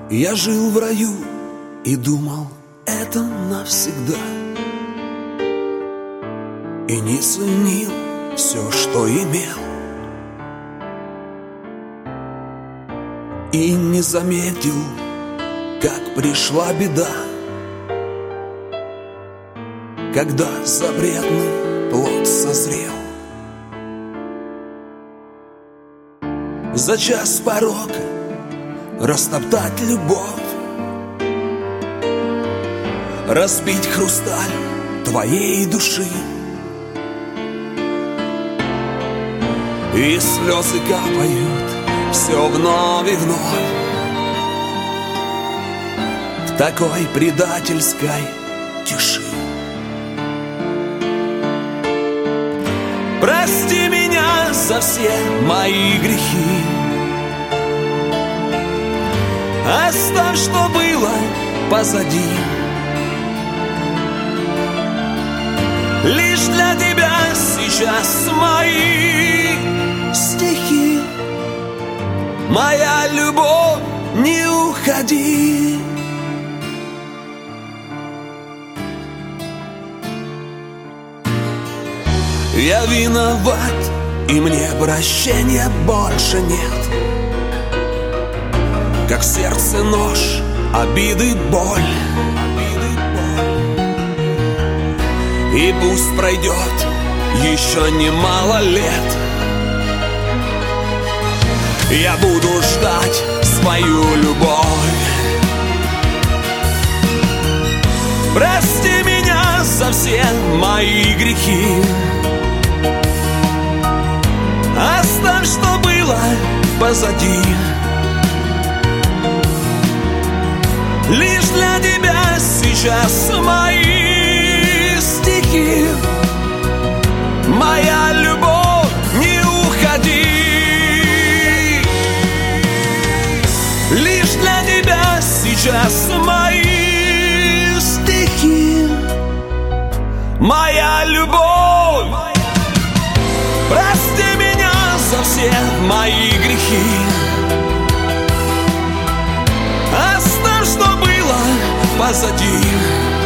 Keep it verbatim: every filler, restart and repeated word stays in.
Я жил в раю и думал, это навсегда, и не ценил все, что имел, и не заметил, как пришла беда, когда запретный плод созрел. За час порока растоптать любовь, разбить хрусталь твоей души, и слезы капают все вновь и вновь в такой предательской тиши. Прости меня за все мои грехи, оставь, что было позади. Лишь для тебя сейчас мои стихи. Моя любовь, не уходи. Я виноват, и мне прощения больше нет. Как в сердце нож, обиды, боль. И пусть пройдет еще немало лет, я буду ждать свою любовь. Прости меня за все мои грехи, оставь, что было позади. Лишь для тебя сейчас мои стихи. Моя любовь, не уходи. Лишь для тебя сейчас мои стихи. Моя любовь. Прости меня за все мои грехи, оставь, что было позади.